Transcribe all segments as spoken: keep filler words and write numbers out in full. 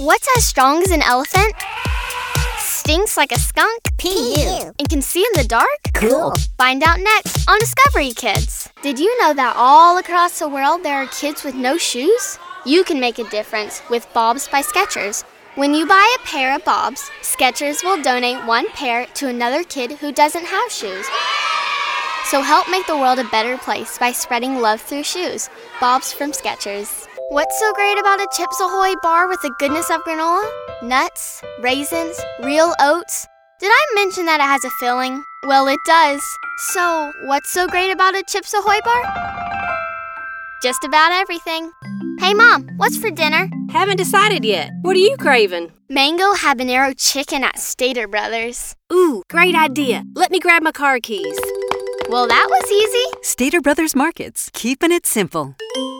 What's as strong as an elephant? Stinks like a skunk? P U. And can see in the dark? Cool. Find out next on Discovery Kids. Did you know that all across the world there are kids with no shoes? You can make a difference with Bobs by Skechers. When you buy a pair of Bobs, Skechers will donate one pair to another kid who doesn't have shoes. So help make the world a better place by spreading love through shoes. Bobs from Skechers. What's so great about a Chips Ahoy bar with the goodness of granola? Nuts, raisins, real oats. Did I mention that it has a filling? Well, it does. So, what's so great about a Chips Ahoy bar? Just about everything. Hey, Mom, what's for dinner? Haven't decided yet. What are you craving? Mango habanero chicken at Stater Brothers. Ooh, great idea. Let me grab my car keys. Well, that was easy. Stater Brothers Markets, keeping it simple.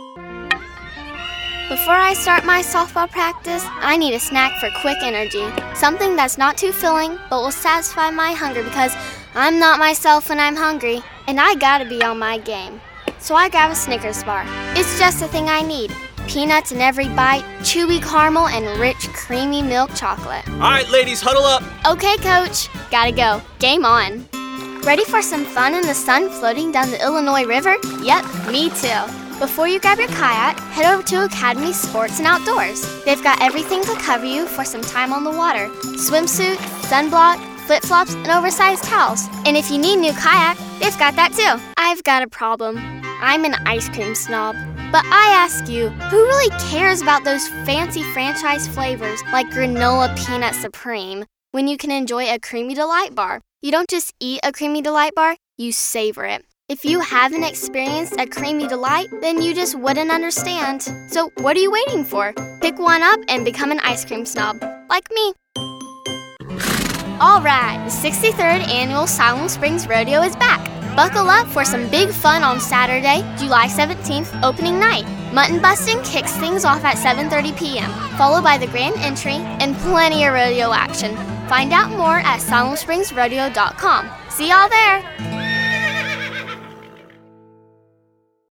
Before I start my softball practice, I need a snack for quick energy. Something that's not too filling, but will satisfy my hunger because I'm not myself when I'm hungry, and I gotta be on my game. So I grab a Snickers bar. It's just the thing I need. Peanuts in every bite, chewy caramel, and rich, creamy milk chocolate. All right, ladies, huddle up. Okay, Coach. Gotta go. Game on. Ready for some fun in the sun floating down the Illinois River? Yep, me too. Before you grab your kayak, head over to Academy Sports and Outdoors. They've got everything to cover you for some time on the water. Swimsuit, sunblock, flip-flops, and oversized towels. And if you need a new kayak, they've got that too. I've got a problem. I'm an ice cream snob. But I ask you, who really cares about those fancy franchise flavors like Granola Peanut Supreme when you can enjoy a Creamy Delight bar? You don't just eat a Creamy Delight bar, you savor it. If you haven't experienced a Creamy Delight, then you just wouldn't understand. So what are you waiting for? Pick one up and become an ice cream snob, like me. All right, the sixty-third Annual Siloam Springs Rodeo is back. Buckle up for some big fun on Saturday, July seventeenth, opening night. Mutton busting kicks things off at seven thirty p.m., followed by the grand entry and plenty of rodeo action. Find out more at siloam springs rodeo dot com. See y'all there!